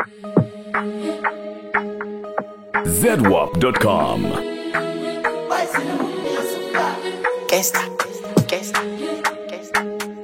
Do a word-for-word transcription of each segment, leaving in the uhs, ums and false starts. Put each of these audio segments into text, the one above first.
zedwap dot com. Gangsta, gangsta, gangsta.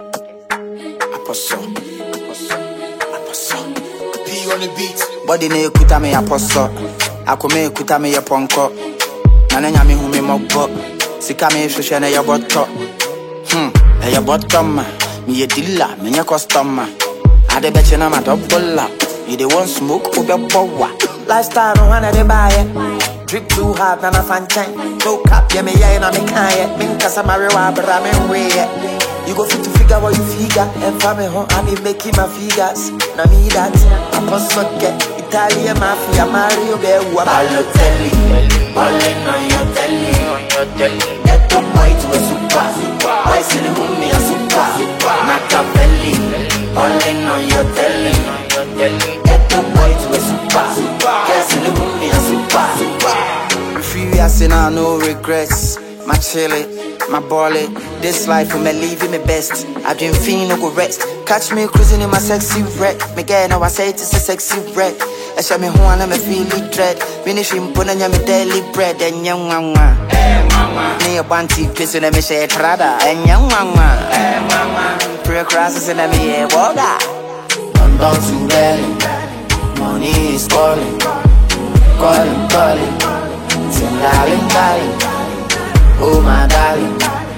Apostle, apostle, apostle. P on the beat. Body ne kuta me apostle. Akome kuta me yaponko. Nana nyame hu me mobbo. Sika me hwehwe na ya botto. Hmm, e ya bottom. Me ye dealer, me ya customer. Ade beche na ma double up. You dey want smoke, ube bowa. Lifestyle no one de buy it. Drip too hard, nana fan chain. No cap, yeah me yeah na me kaya. Min kasa mariwa, but I'm in way. You go fit to figure what you figure. And for me home, I be making my figures. Na me that, Apostle get Italian mafia, Mario be who Balotelli. Ballin' on your telly, on your telly. Get the boy to a super, super. Why see the mummy a super, super. Machiavelli. Ballin' on your telly, on your telly. Get the boy to a super, super. Guess in the mummy a super, super. Free as in I no regrets. My chili, my bally. This life will me leave me best. I've been feeling no go rest. Catch me cruising in my sexy wreck. Me get now I say it's a sexy wreck. I show me who I me feel it dread. Finish him put on me daily bread. And young mama, eh mama. Me a banty piece in me share trada. And young mama, eh mama. Pray crosses in me yeah water. I'm down to belly. Money is calling, calling, calling. Sing darling, darling. Oh my darling.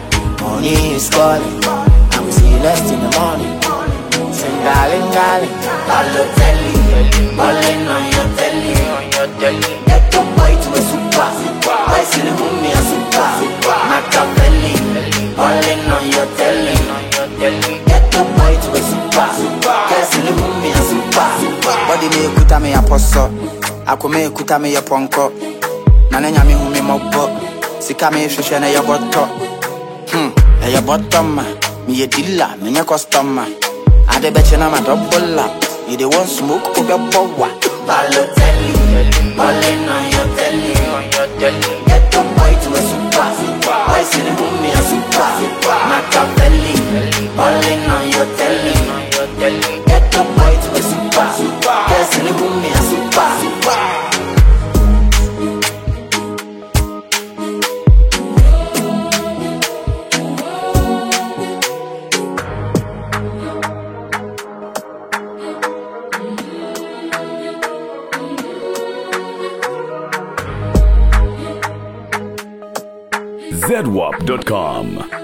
Money is calling. I'm seeing less in the morning. Sing darling, darling. Balotelli. Ballin' on your telly, on your telly. Get the boy to a super, super. Why see the mummy a super, super. Machiavelli. Ballin' on your telly, on your telly. Get the boy to a super, super. Guess the mummy a super, super. Body me kuta me apostle. Akome kuta me yaponko. Nana nyame hu me mobbo. Sika me hwehwe na ya botto. Hmm, e ya bottom. Me ye dealer, me ya customer. Ade beche na ma double up. You dey want smoke, ube bowa. Balotelli. Ballin' on your telly, on your telly. Get the boy to a super, super. Why see the mummy a super, super. Machiavelli. Ballin' on your telly, on your telly. Get the boy to a super, super. Guess the mummy a super, super. zedwap dot com.